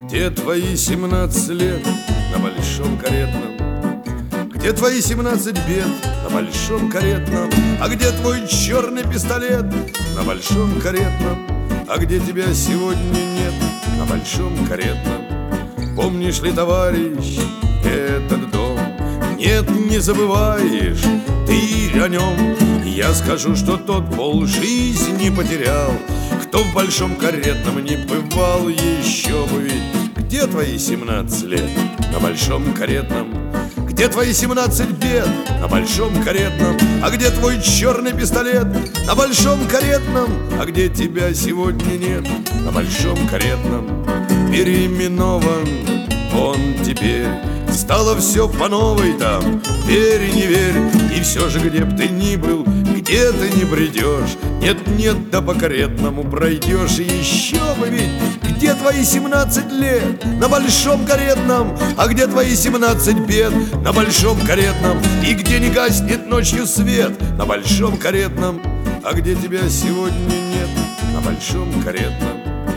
Где твои 17 лет на большом каретном? Где твои 17 бед на большом каретном? А где твой черный пистолет на большом каретном? А где тебя сегодня нет на большом каретном? Помнишь ли, товарищ, этот дом? Нет, не забываешь ты о нем. Я скажу, что тот полжизни потерял, кто в большом каретном не бывал еще бы ведь. Где твои 17 лет на большом каретном? Где твои 17 бед на большом каретном? А где твой черный пистолет на большом каретном? А где тебя сегодня нет на большом каретном? Переименован он теперь, стало все по новой там, верь и не верь. И все же, где б ты ни был, где ты не придешь, нет-нет, да по каретному пройдешь. И еще бы ведь, где твои 17 лет на большом каретном? А где твои 17 бед на большом каретном? И где не гаснет ночью свет на большом каретном? А где тебя сегодня нет на большом каретном?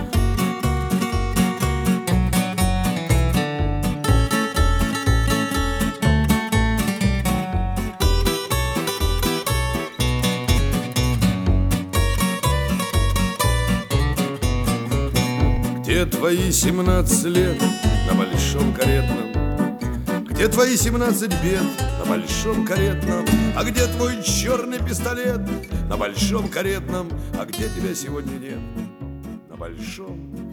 Где твои 17 лет на большом каретном? Где твои 17 бед на большом каретном? А где твой черный пистолет на большом каретном? А где тебя сегодня нет на большом